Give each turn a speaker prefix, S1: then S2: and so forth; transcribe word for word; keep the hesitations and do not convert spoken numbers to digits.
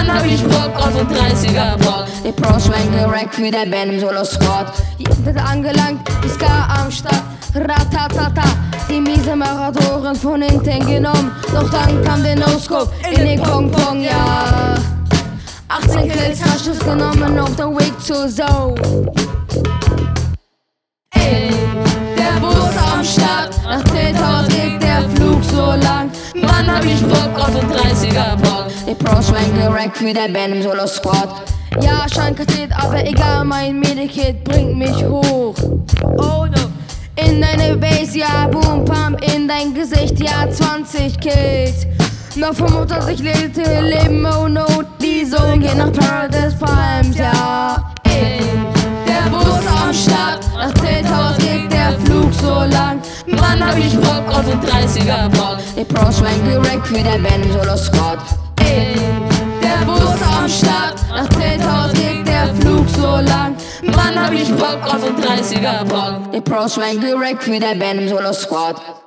S1: Mann, hab ich Bock auf den dreißiger Bock.
S2: Die Pros schwenken direkt für der Band im Solo-Squad. Jetzt angelangt, die Ska am Start. Ratatata, die miese Maratoren von hinten genommen. Doch dann kam der No-Scope in den Pong-Pong, ja. achtzehn Kills hast du's genommen auf der Weg zur Zone.
S1: Ey, der Bus am Start, nach Tilthaus geht der Flug so lang. Mann, hab ich Bock auf den dreißiger Bock.
S2: Die Pros schwenken direkt für der Band im Solo-Squad. Ja, Scheinkatet, aber egal, mein Medikit bringt mich hoch.
S1: Oh no.
S2: In deine Base, ja, Boom, Pump, in dein Gesicht, ja, zwanzig Kills. Noch fünfundzwanzig Liter Leben, oh no, die Zone geht nach Paradise Palms, ja.
S1: Ey, der Bus am Start, nach Tilthaus geht der Flug so lang. Mann, hab ich Bock auf den dreißiger Bock.
S2: Die Pros schwenken direkt für der Band im Solo-Squad.
S1: Ey, der Bus am Start, nach Tilthaus geht der Flug so lang. Mann, hab ich Bock auf den dreißiger Bock.
S2: Die Pros schwenken direkt für der Band im Solo-Squad.